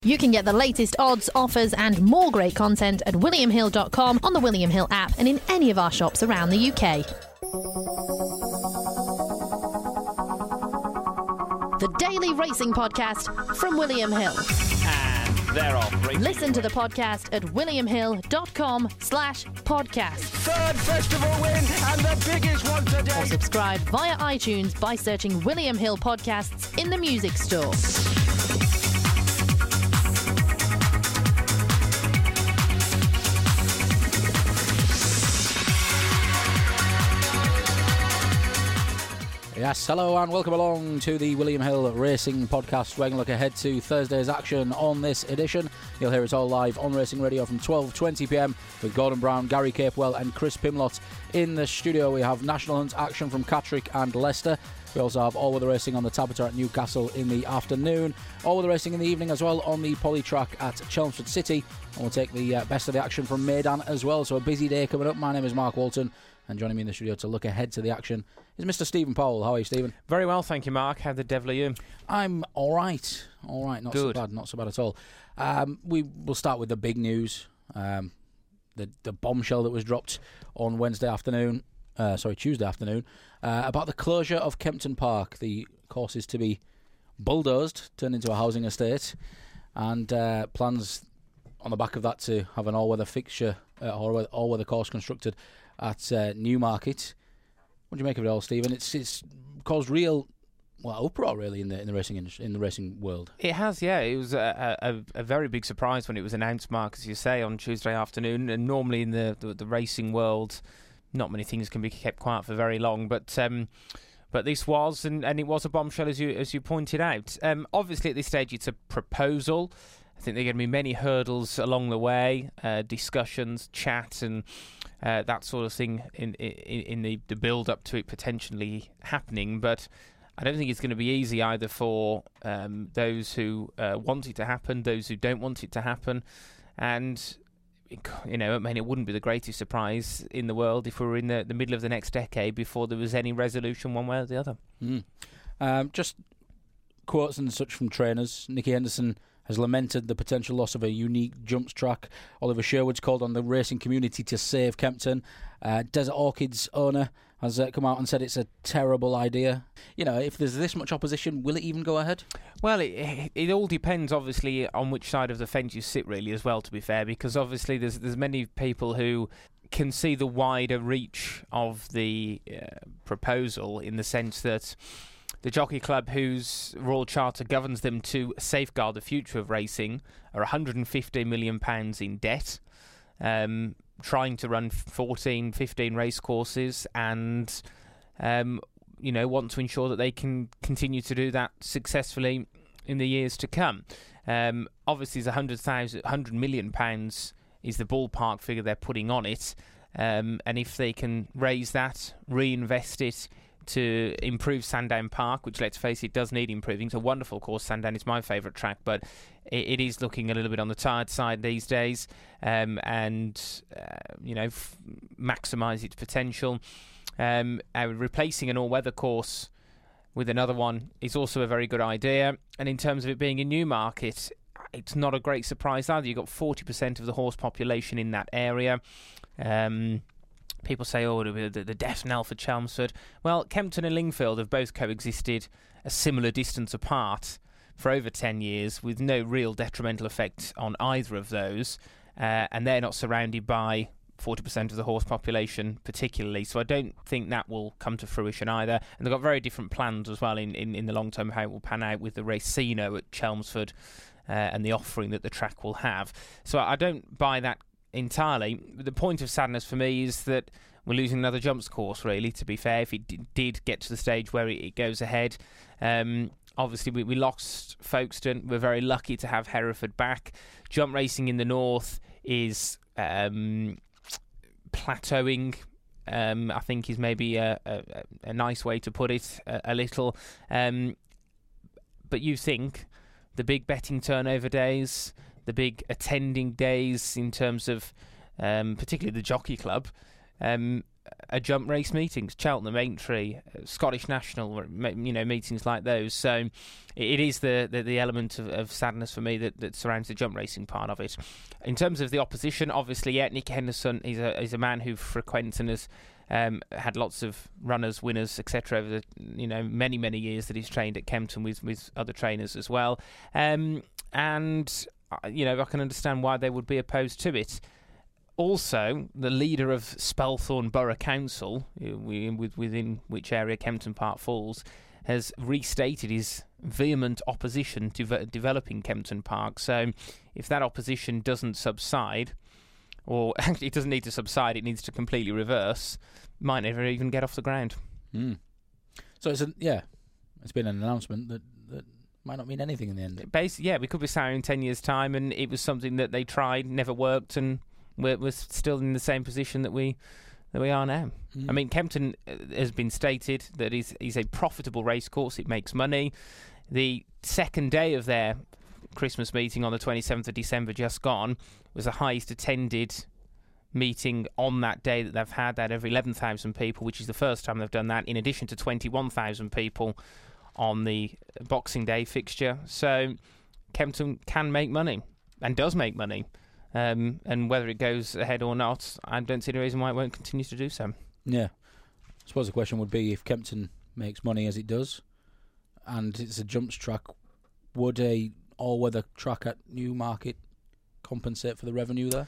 You can get the latest odds, offers and more great content at williamhill.com, on the William Hill app and in any of our shops around the UK. The Daily Racing Podcast from William Hill. And they're off. Listen to the podcast at williamhill.com/podcast. Third festival win and the biggest one today. Or subscribe via iTunes by searching William Hill Podcasts in the music store. Yes, hello and welcome along to the William Hill Racing Podcast. We're going to look ahead to Thursday's action on this edition. You'll hear it all live on Racing Radio from 12:20pm with Gordon Brown, Gary Capewell and Chris Pimlott in the studio. We have National Hunt action from Catterick and Leicester. We also have all-weather racing on the Tabata at Newcastle in the afternoon. All-weather racing in the evening as well on the Poly track at Chelmsford City. And we'll take the best of the action from Meydan as well. So a busy day coming up. My name is Mark Walton. And joining me in the studio to look ahead to the action is Mr. Stephen Powell. How are you, Stephen? Very well, thank you, Mark. How the devil are you? I'm all right. All right, not Good. so bad, not so bad at all. We will start with the big news. The bombshell that was dropped on Tuesday afternoon, about the closure of Kempton Park. The course is to be bulldozed, turned into a housing estate, and plans on the back of that to have an all-weather fixture, all-weather course constructed at Newmarket. What do you make of it all, Stephen? It's caused real uproar really in the racing industry, in the racing world. It has, yeah. It was a very big surprise when it was announced, Mark, as you say, on Tuesday afternoon. And normally in the racing world, not many things can be kept quiet for very long. But this was, and it was a bombshell, as you pointed out. Obviously, at this stage, it's a proposal. I think there are going to be many hurdles along the way, discussions, chat, and that sort of thing in the build-up to it potentially happening. But I don't think it's going to be easy either for those who want it to happen, those who don't want it to happen. And, it wouldn't be the greatest surprise in the world if we were in the middle of the next decade before there was any resolution one way or the other. Just quotes and such from trainers. Nicky Henderson has lamented the potential loss of a unique jumps track. Oliver Sherwood's called on the racing community to save Kempton. Desert Orchids owner has come out and said it's a terrible idea. If there's this much opposition, will it even go ahead? Well, it all depends, obviously, on which side of the fence you sit, really, as well, to be fair, because obviously there's many people who can see the wider reach of the proposal, in the sense that the Jockey Club, whose Royal Charter governs them to safeguard the future of racing, are £150 million in debt, trying to run 14, 15 racecourses, and want to ensure that they can continue to do that successfully in the years to come. Obviously, there's £100 million is the ballpark figure they're putting on it, and if they can raise that, reinvest it to improve Sandown Park, which, let's face it, does need improving. It's a wonderful course. Sandown is my favourite track, but it is looking a little bit on the tired side these days, maximise its potential. Replacing an all-weather course with another one is also a very good idea. And in terms of it being a Newmarket, it's not a great surprise either. You've got 40% of the horse population in that area. People say, the death knell for Chelmsford. Well, Kempton and Lingfield have both coexisted a similar distance apart for over 10 years with no real detrimental effect on either of those. And they're not surrounded by 40% of the horse population particularly. So I don't think that will come to fruition either. And they've got very different plans as well in the long term, how it will pan out with the Racino at Chelmsford and the offering that the track will have. So I don't buy that entirely. The point of sadness for me is that we're losing another jumps course, really, to be fair, if it did get to the stage where it goes ahead. Obviously, we lost Folkestone. We're very lucky to have Hereford back. Jump racing in the north is plateauing, I think is maybe a nice way to put it, a little. But you think the big betting turnover days, the big attending days in terms of particularly the Jockey Club, are jump race meetings, Cheltenham, Aintree, Scottish National, meetings like those. So it is the element of sadness for me that surrounds the jump racing part of it. In terms of the opposition, obviously, Nick Henderson is a man who frequents and has had lots of runners, winners, etc. over the many years that he's trained at Kempton with other trainers as well. And I can understand why they would be opposed to it. Also, the leader of Spelthorne Borough Council, within which area Kempton Park falls, has restated his vehement opposition to developing Kempton Park. So if that opposition doesn't subside, or actually it doesn't need to subside, it needs to completely reverse, might never even get off the ground. So it's been an announcement that might not mean anything in the end. We could be saying in 10 years' time, and it was something that they tried, never worked, and we're still in the same position that we are now. I mean, Kempton has been stated that is a profitable racecourse. It makes money. The second day of their Christmas meeting on the 27th of December just gone was the highest attended meeting on that day that they've had. They had over 11,000 people, which is the first time they've done that, in addition to 21,000 people on the Boxing Day fixture. So Kempton can make money and does make money. And whether it goes ahead or not, I don't see any reason why it won't continue to do so. Yeah. I suppose the question would be, if Kempton makes money as it does, and it's a jumps track, would a all-weather track at Newmarket compensate for the revenue there?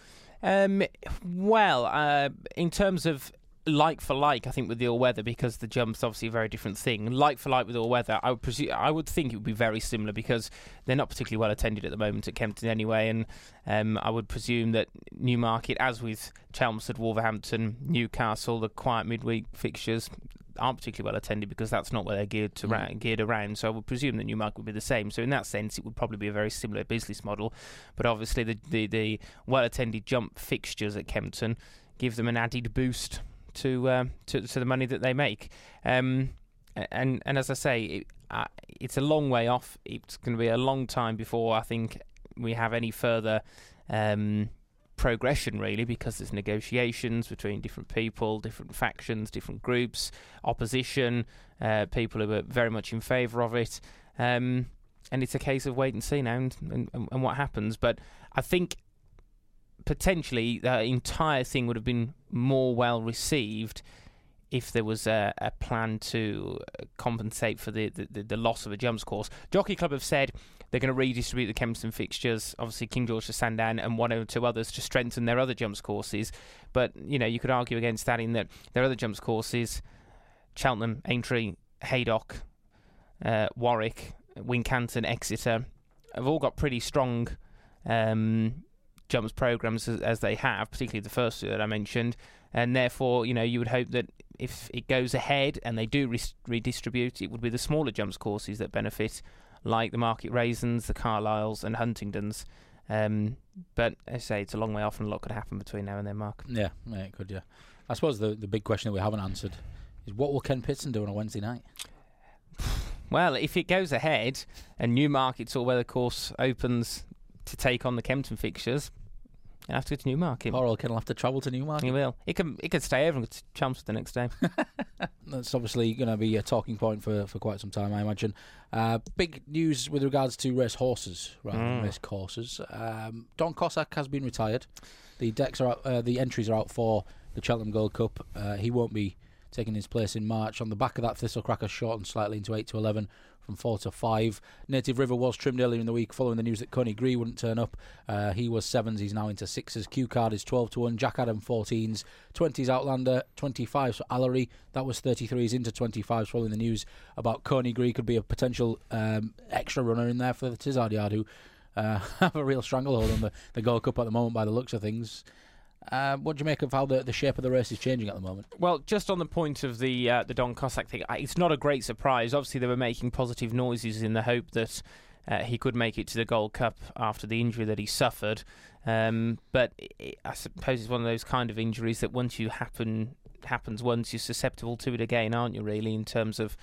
In terms of like for like, I think with the all-weather, because the jump's obviously a very different thing. Like for like with all-weather, I would think it would be very similar, because they're not particularly well attended at the moment at Kempton anyway, and I would presume that Newmarket, as with Chelmsford, Wolverhampton, Newcastle, the quiet midweek fixtures aren't particularly well attended, because that's not where they're geared around. So I would presume that Newmarket would be the same. So in that sense, it would probably be a very similar business model. But obviously, the well attended jump fixtures at Kempton give them an added boost to the money that they make, and as I say, it's a long way off. It's going to be a long time before I think we have any further progression, really, because there's negotiations between different people, different factions, different groups, opposition, people who are very much in favour of it, and it's a case of wait and see now and what happens. But I think potentially the entire thing would have been more well received if there was a plan to compensate for the loss of a jumps course. Jockey Club have said they're going to redistribute the Kempton fixtures, obviously King George to Sandown and one or two others, to strengthen their other jumps courses. But you could argue against that, in that their other jumps courses, Cheltenham, Aintree, Haydock, Warwick, Wincanton, Exeter, have all got pretty strong jumps programs as they have, particularly the first two that I mentioned, and therefore you would hope that if it goes ahead and they do redistribute, it would be the smaller jumps courses that benefit, like the Market Raisins, the Carlisles and Huntingdons. But as I say, it's a long way off, and a lot could happen between now and then, Mark. Yeah, it could. Yeah, I suppose the big question that we haven't answered is, what will Ken Pitson do on a Wednesday night? Well, if it goes ahead and Newmarket's all-weather course opens to take on the Kempton fixtures, you have to go to Newmarket. Poor old Ken will have to travel to Newmarket. He will. He can stay over and go to Chelmsford the next day. That's obviously going to be a talking point for quite some time, I imagine. Big news with regards to race horses rather than race courses. Don Cossack has been retired. The decks are out, the entries are out for the Cheltenham Gold Cup. He won't be taking his place in March. On the back of that, Thistlecracker shortened slightly into 8 to 11 from 4 to 5. Native River was trimmed earlier in the week following the news that Coney Gree wouldn't turn up. He was 7s, he's now into 6s. Q Card is 12 to 1. Jack Adam 14s. 20s Outlander, 25s for Allery. That was 33s into 25s following the news about Coney Gree could be a potential extra runner in there for the Tizard Yard, who have a real stranglehold on the Gold Cup at the moment by the looks of things. What do you make of how the shape of the race is changing at the moment? Well, just on the point of the Don Cossack thing, it's not a great surprise. Obviously, they were making positive noises in the hope that he could make it to the Gold Cup after the injury that he suffered. But I suppose it's one of those kind of injuries that once you happens once, you're susceptible to it again, aren't you? Really, in terms of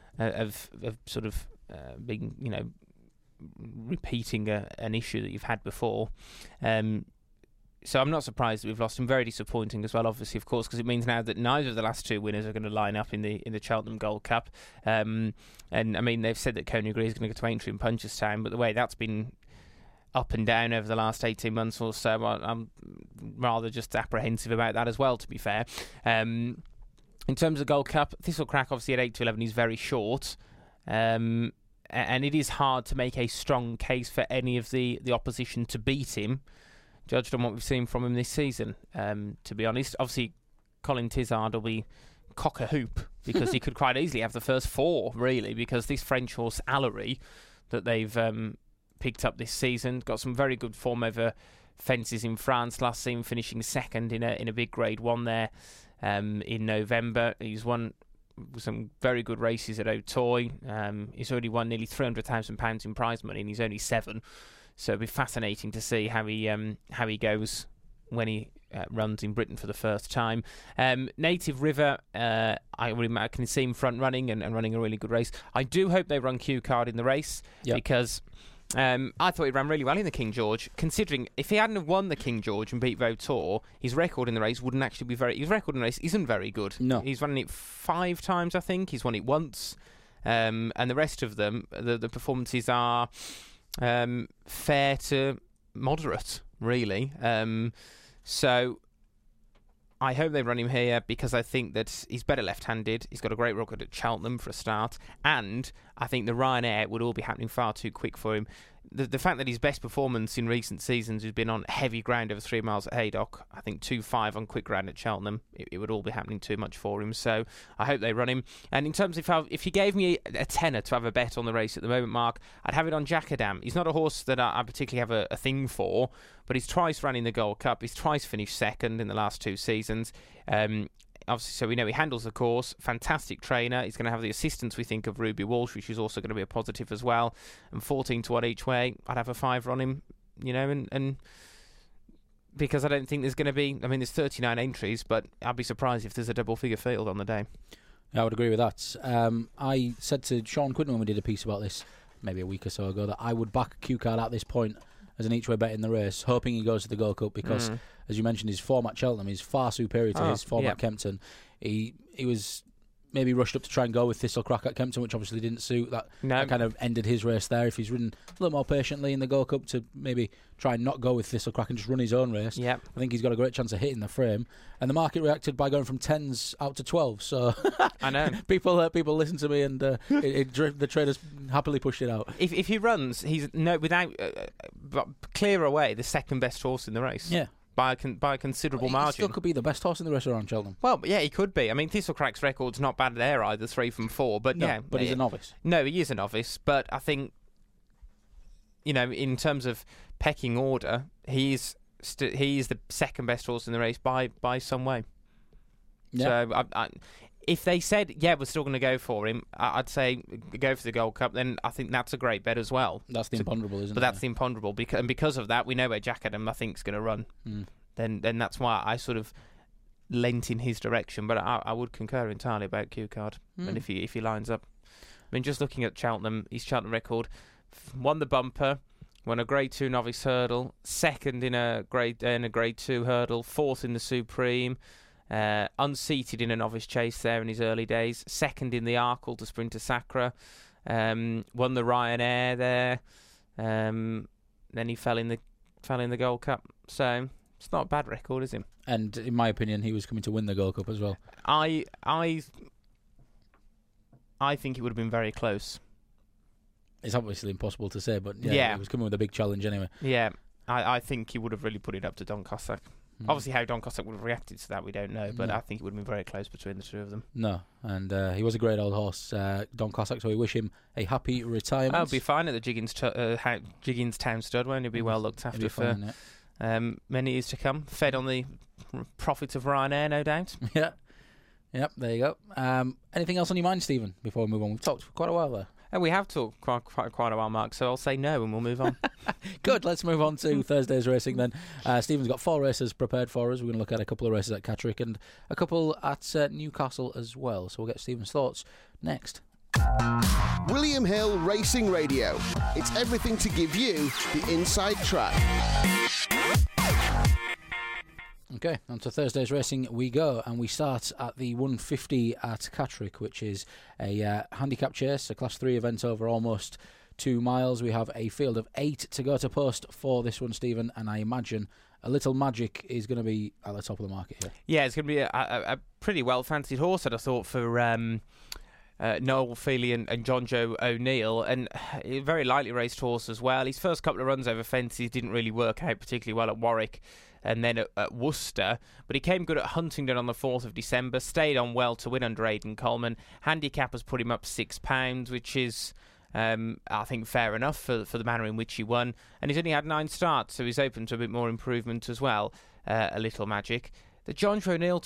sort of being, repeating an issue that you've had before. So I'm not surprised that we've lost him. Very disappointing as well, obviously, of course, because it means now that neither of the last two winners are going to line up in the Cheltenham Gold Cup. And I mean, they've said that Coney Gree is going to go to Aintree and Punchestown, but the way that's been up and down over the last 18 months or so, I'm rather just apprehensive about that as well, to be fair. In terms of Gold Cup, Thistlecrack obviously at 8 to 11 is very short. And it is hard to make a strong case for any of the opposition to beat him, judged on what we've seen from him this season, to be honest. Obviously, Colin Tizard will be cock a hoop because he could quite easily have the first four, really, because this French horse, Allery, that they've picked up this season, got some very good form over fences in France. Last season, finishing second in a big Grade 1 there in November. He's won some very good races at Auteuil. He's already won nearly £300,000 in prize money, and he's only 7. So it'll be fascinating to see how he goes when he runs in Britain for the first time. Native River, I can see him front running and running a really good race. I do hope they run Q Card in the race, because I thought he ran really well in the King George, considering if he hadn't have won the King George and beat Vautour, his record in the race wouldn't actually be his record in the race isn't very good. No. He's running it 5 times, I think. He's won it once. And the rest of them, the performances are fair to moderate, really. So I hope they run him here, because I think that he's better left-handed. He's got a great record at Cheltenham for a start, and I think the Ryanair would all be happening far too quick for him. The fact that his best performance in recent seasons has been on heavy ground over 3 miles at Haydock, I think 2.5 on quick ground at Cheltenham, it would all be happening too much for him. So I hope they run him. And in terms of if you gave me a tenner to have a bet on the race at the moment, Mark, I'd have it on Jacadam. He's not a horse that I particularly have a thing for, but he's twice run in the Gold Cup. He's twice finished second in the last 2 seasons. Obviously, so we know he handles the course. Fantastic trainer. He's going to have the assistance, we think, of Ruby Walsh, which is also going to be a positive as well. And 14 to 1 each way. I'd have a 5 on him, and because I don't think there's going to be. I mean, there's 39 entries, but I'd be surprised if there's a double-figure field on the day. I would agree with that. I said to Sean Quinton when we did a piece about this maybe a week or so ago that I would back Q Card at this point as an each-way bet in the race, hoping he goes to the Gold Cup, because, as you mentioned, his form at Cheltenham is far superior to his form at Kempton. He was maybe rushed up to try and go with Thistlecrack at Kempton, which obviously didn't suit. That kind of ended his race there. If he's ridden a little more patiently in the Gold Cup to maybe try and not go with Thistlecrack and just run his own race, I think he's got a great chance of hitting the frame. And the market reacted by going from 10s out to 12. So I know people listen to me, and the traders happily pushed it out. If he runs, he's without clear away the second best horse in the race. Yeah. By a considerable margin. He still could be the best horse in the race around Cheltenham. Well, yeah, he could be. I mean, Thistlecrack's record's not bad there either, 3 from 4. But but he's a novice. No, he is a novice. But I think, in terms of pecking order, he is the second best horse in the race by some way. Yeah. So if they said, we're still going to go for him, I'd say go for the Gold Cup. Then I think that's a great bet as well. That's the imponderable, isn't it? But that's the imponderable. Because of that, we know where Jacadam, I think, is going to run. Then that's why I sort of lent in his direction. But I would concur entirely about Q Card. And if he lines up. I mean, just looking at Cheltenham, his Cheltenham record, won the bumper, won a Grade 2 novice hurdle, second in a Grade 2 hurdle, 4th in the Supreme, unseated in a novice chase there in his early days, second in the Arkle to Sprinter Sacra, won the Ryanair there, then he fell in the Gold Cup. So it's not a bad record, is it? And in my opinion, he was coming to win the Gold Cup as well. I think it would have been very close. It's obviously impossible to say, but he was coming with a big challenge anyway. Yeah, I think he would have really put it up to Don Cossack. Obviously, how Don Cossack would have reacted to that, we don't know, but I think it would have been very close between the two of them. No, and he was a great old horse, Don Cossack, so we wish him a happy retirement. He'll be fine at the Jiggins Town Stud, won't he? Be well looked after for many years to come. Fed on the profits of Ryanair, no doubt. Yeah. Yep, there you go. Anything else on your mind, Stephen, before we move on? We've talked for quite a while there. We have talked quite a while, Mark, so I'll say no and we'll move on. Good, let's move on to Thursday's racing then. Stephen's got 4 races prepared for us. We're going to look at a couple of races at Catterick and a couple at Newcastle as well. So we'll get Stephen's thoughts next. William Hill Racing Radio. It's everything to give you the inside track. Okay, on to Thursday's racing we go, and we start at the 150 at Catterick, which is a handicap chase, a Class 3 event over almost 2 miles. We have a field of 8 to go to post for this one, Stephen, and I imagine a little magic is going to be at the top of the market here. Yeah, it's going to be a pretty well fancied horse, I'd have thought, for Noel Feely and John Joe O'Neill, and a very lightly raced horse as well. His first couple of runs over fences didn't really work out particularly well at Warwick and then at Worcester, but he came good at Huntingdon on the 4th of December, stayed on well to win under Aidan Coleman. Handicap has put him up £6, which is, I think, fair enough for the manner in which he won, and he's only had 9 starts, so he's open to a bit more improvement as well. A little magic. The John Joe O'Neill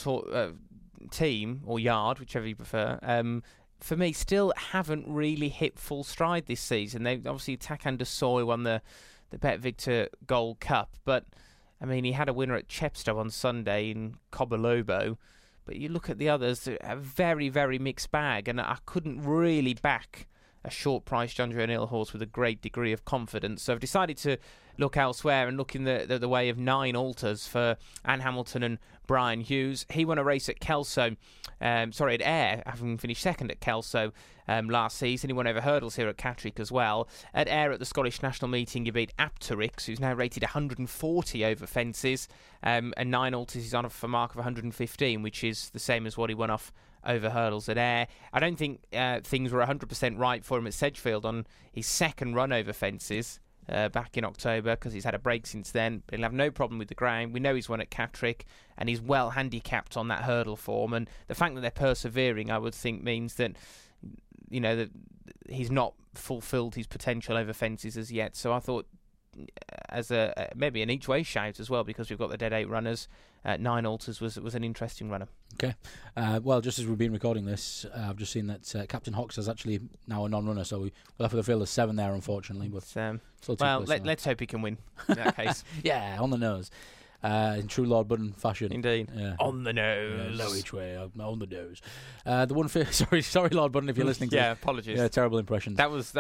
team, or yard, whichever you prefer, for me, still haven't really hit full stride this season. They obviously, Takan de Soy won the Bet Victor Gold Cup, but I mean, he had a winner at Chepstow on Sunday in Cobolobo, but you look at the others, a very, very mixed bag, and I couldn't really back a short-priced John Joe O'Neill horse with a great degree of confidence. So I've decided to look elsewhere and look in the way of 9 alters for Anne Hamilton and Brian Hughes. He won a race at Kelso, at Ayr, having finished second at Kelso last season. He won over hurdles here at Catterick as well. At Ayr at the Scottish National Meeting, he beat Apteryx, who's now rated 140 over fences, and 9 alters he's on a mark of 115, which is the same as what he won off over hurdles at Ayr. I don't think things were 100% right for him at Sedgefield on his second run over fences back in October, because he's had a break since then, but he'll have no problem with the ground. We know he's won at Catterick, and he's well handicapped on that hurdle form, and the fact that they're persevering, I would think, means that, you know, that he's not fulfilled his potential over fences as yet. So I thought, as maybe an each way shout as well, because we've got the dead 8 runners, 9 alters was an interesting runner. Okay, well, just as we've been recording this, I've just seen that Captain Hawks is actually now a non-runner, so we'll have to field of 7 there, unfortunately. But well, let's hope he can win in that case. Yeah, on the nose. In true Lord Budden fashion. Indeed. Yeah. On the nose. No each way, on the nose. The 150. Sorry, Lord Budden, if you're listening to yeah, apologies. Yeah, terrible impressions. That was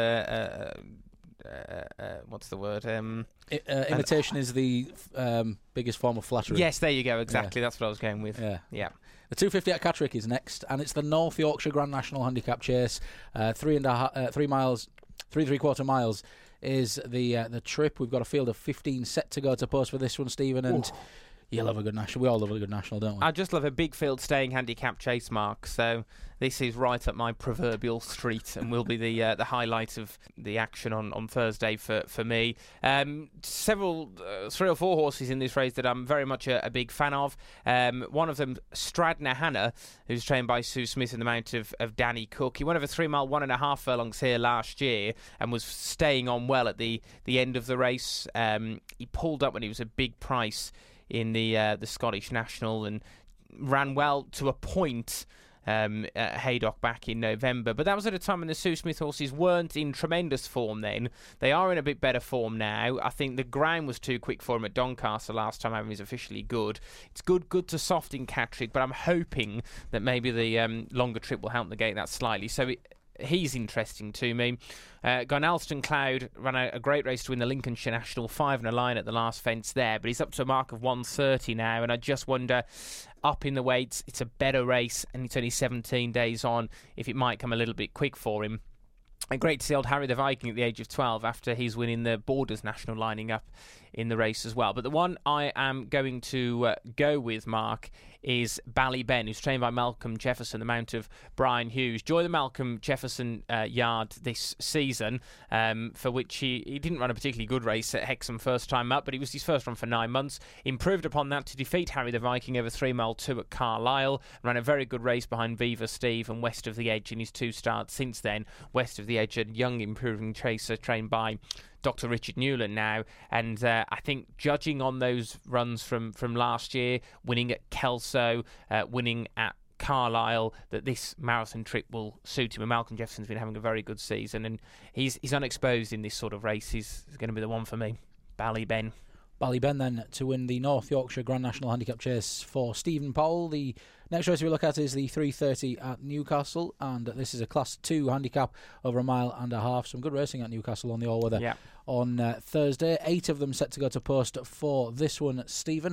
what's the word? Imitation is the biggest form of flattery. Yes, there you go. Exactly. Yeah. That's what I was going with. Yeah. The 250 at Catterick is next, and it's the North Yorkshire Grand National Handicap Chase. 3 miles, 3 3/4 miles is the trip. We've got a field of 15 set to go to post for this one, Stephen, and you love a good national. We all love a good national, don't we? I just love a big field staying handicap chase, Mark. So this is right up my proverbial street, and will be the highlight of the action on Thursday for me. Several 3 or 4 horses in this race that I'm very much a big fan of. One of them, Stradner Hannah, who's trained by Sue Smith in the mount of Danny Cook. He won over 3 mile 1.5 furlongs here last year and was staying on well at the end of the race. He pulled up when he was a big price in the Scottish National and ran well to a point at Haydock back in November, but that was at a time when the Sue Smith horses weren't in tremendous form then. They are in a bit better form now. I think the ground was too quick for him at Doncaster last time, having was officially good. It's good to soft in Catterick, but I'm hoping that maybe the longer trip will help negate that slightly. So he's interesting to me. Gonalston Cloud ran a great race to win the Lincolnshire National, 5 and a line at the last fence there, but he's up to a mark of 130 now, and I just wonder, up in the weights, it's a better race, and it's only 17 days on, if it might come a little bit quick for him. And great to see old Harry the Viking at the age of 12 after he's winning the Borders National lining up in the race as well. But the one I am going to go with, Mark, is Ballyben, who's trained by Malcolm Jefferson, the mount of Brian Hughes. Joined the Malcolm Jefferson yard this season, for which he didn't run a particularly good race at Hexham first time up, but it was his first run for 9 months. Improved upon that to defeat Harry the Viking over 3 mile 2 at Carlisle. Ran a very good race behind Viva Steve and West of the Edge in his 2 starts since then. West of the Edge, a young improving chaser trained by Dr. Richard Newland now, and I think judging on those runs from last year, winning at Kelso, winning at Carlisle, that this marathon trip will suit him. And Malcolm Jefferson's been having a very good season, and he's unexposed in this sort of race. He's going to be the one for me. Ballyben. Ballyben then to win the North Yorkshire Grand National Handicap Chase for Stephen Powell. The next race we look at is the 3:30 at Newcastle, and this is a Class 2 handicap over 1.5 miles. Some good racing at Newcastle on the all-weather on Thursday. 8 of them set to go to post for this one, Stephen.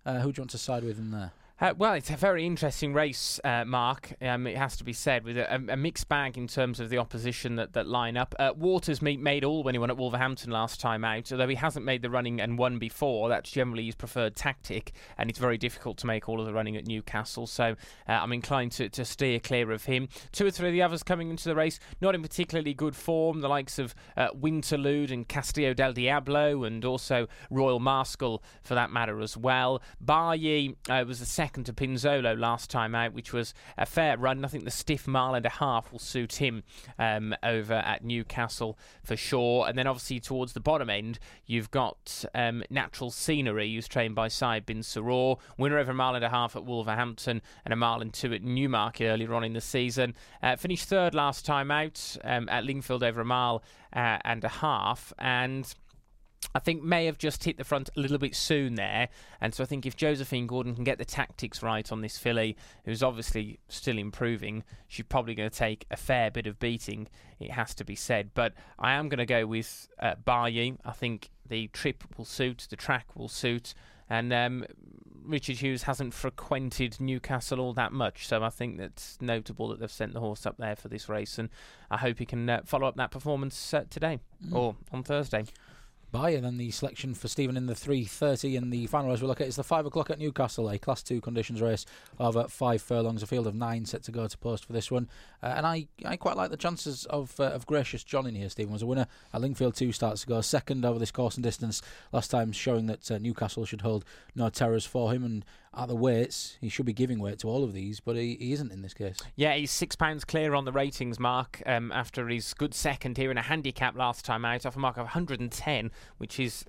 Who do you want to side with in there? Well, it's a very interesting race, Mark. It has to be said, with a mixed bag in terms of the opposition that line up. Waters made all when he won at Wolverhampton last time out, although he hasn't made the running and won before. That's generally his preferred tactic, and it's very difficult to make all of the running at Newcastle. So I'm inclined to steer clear of him. 2 or 3 of the others coming into the race, not in particularly good form. The likes of Winterlude and Castillo del Diablo, and also Royal Maskell for that matter as well. Barye was the second to Pinzolo last time out, which was a fair run. I think the stiff mile and a half will suit him over at Newcastle for sure. And then obviously towards the bottom end, you've got Natural Scenery, who's trained by Saib bin Saror, winner over a mile and a half at Wolverhampton and a mile and 2 at Newmarket earlier on in the season. Finished third last time out at Lingfield over a mile and a half, and I think may have just hit the front a little bit soon there. And so I think if Josephine Gordon can get the tactics right on this filly, who's obviously still improving, she's probably going to take a fair bit of beating, it has to be said. But I am going to go with Barye. I think the trip will suit, the track will suit, and Richard Hughes hasn't frequented Newcastle all that much, so I think that's notable that they've sent the horse up there for this race, and I hope he can follow up that performance today or on Thursday. And then the selection for Stephen in the 3:30 in the final race we'll look at is the 5 o'clock at Newcastle, a Class 2 conditions race over 5 furlongs, a field of 9 set to go to post for this one. And I quite like the chances of Gracious John in here. Stephen was a winner at Lingfield 2 starts ago, second over this course and distance last time, showing that Newcastle should hold no terrors for him, and at the weights he should be giving weight to all of these, but he isn't in this case. Yeah, he's £6 clear on the ratings, Mark, after his good second here in a handicap last time out, off a mark of 110, which is,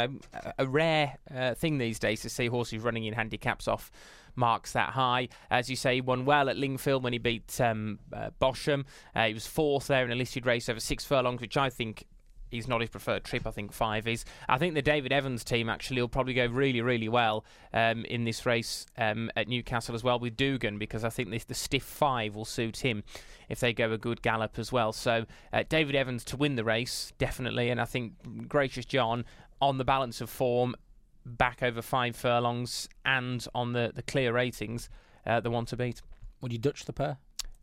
a rare thing these days to see horses running in handicaps off marks that high. As you say, he won well at Lingfield when he beat Bosham. He was 4th there in a listed race over 6 furlongs, which I think is not his preferred trip. I think 5 is. I think the David Evans team actually will probably go really, really well in this race at Newcastle as well with Dugan, because I think the stiff 5 will suit him if they go a good gallop as well. So David Evans to win the race, definitely, and I think Gracious John on the balance of form, back over 5 furlongs and on the clear ratings, the one to beat. Would you Dutch the pair?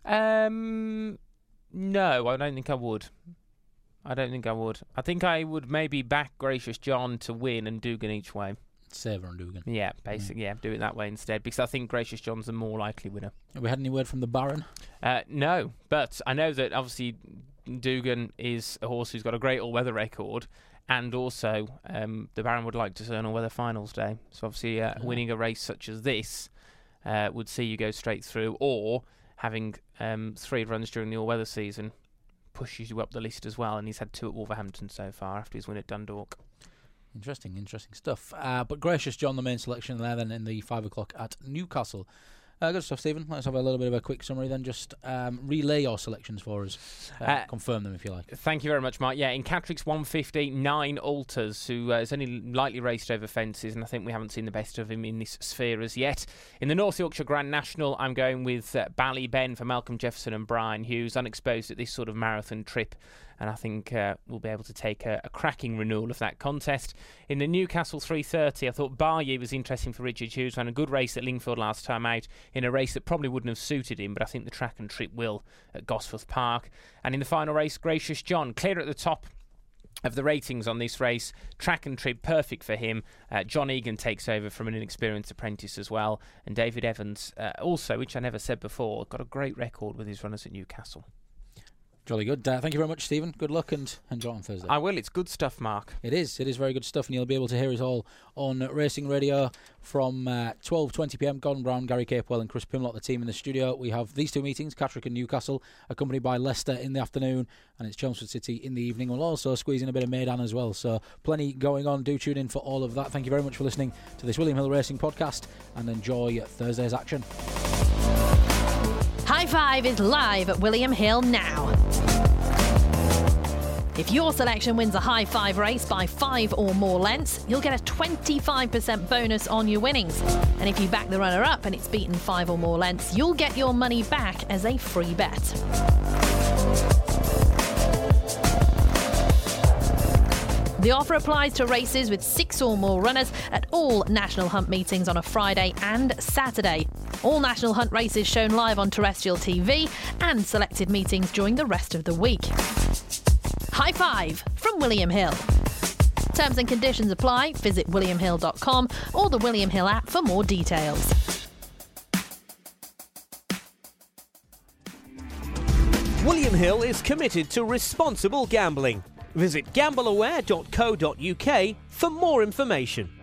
No, I don't think I would. I think I would maybe back Gracious John to win and Dugan each way. Saver on Dugan. Yeah, basically, do it that way instead, because I think Gracious John's the more likely winner. Have we had any word from the Baron? No, but I know that obviously Dugan is a horse who's got a great all-weather record, and also the Baron would like to see an all-weather finals day. So obviously winning a race such as this would see you go straight through, or having 3 runs during the all-weather season pushes you up the list as well, and he's had 2 at Wolverhampton so far after his win at Dundalk. Interesting stuff. But Gracious John, the main selection there then in the 5 o'clock at Newcastle. Good stuff, Stephen. Let's have a little bit of a quick summary then. Just relay your selections for us. Confirm them if you like. Thank you very much, Mark. Yeah, in Catricks 150, 9 Alters, who has only lightly raced over fences, and I think we haven't seen the best of him in this sphere as yet. In the North Yorkshire Grand National, I'm going with Ballyben for Malcolm Jefferson and Brian Hughes, unexposed at this sort of marathon trip, and I think we'll be able to take a cracking renewal of that contest. In the Newcastle 3:30, I thought Barye was interesting for Richard Hughes. Ran a good race at Lingfield last time out, in a race that probably wouldn't have suited him, but I think the track and trip will at Gosforth Park. And in the final race, Gracious John, clear at the top of the ratings on this race. Track and trip perfect for him. John Egan takes over from an inexperienced apprentice as well, and David Evans also, which I never said before, got a great record with his runners at Newcastle. Jolly good. Thank you very much, Stephen. Good luck and enjoy on Thursday. I will. It's good stuff, Mark. It is very good stuff, and you'll be able to hear it all on Racing Radio from 12:20pm. Gordon Brown, Gary Capewell and Chris Pimlott, the team in the studio. We have these 2 meetings, Catterick and Newcastle, accompanied by Leicester in the afternoon, and it's Chelmsford City in the evening. We'll also squeeze in a bit of Maidan as well, so plenty going on. Do tune in for all of that. Thank you very much for listening to this William Hill Racing podcast, and enjoy Thursday's action. High Five is live at William Hill now. If your selection wins a High Five race by 5 or more lengths, you'll get a 25% bonus on your winnings. And if you back the runner-up and it's beaten 5 or more lengths, you'll get your money back as a free bet. The offer applies to races with 6 or more runners at all National Hunt meetings on a Friday and Saturday. All National Hunt races shown live on terrestrial TV and selected meetings during the rest of the week. High Five from William Hill. Terms and conditions apply. Visit williamhill.com or the William Hill app for more details. William Hill is committed to responsible gambling. Visit gambleaware.co.uk for more information.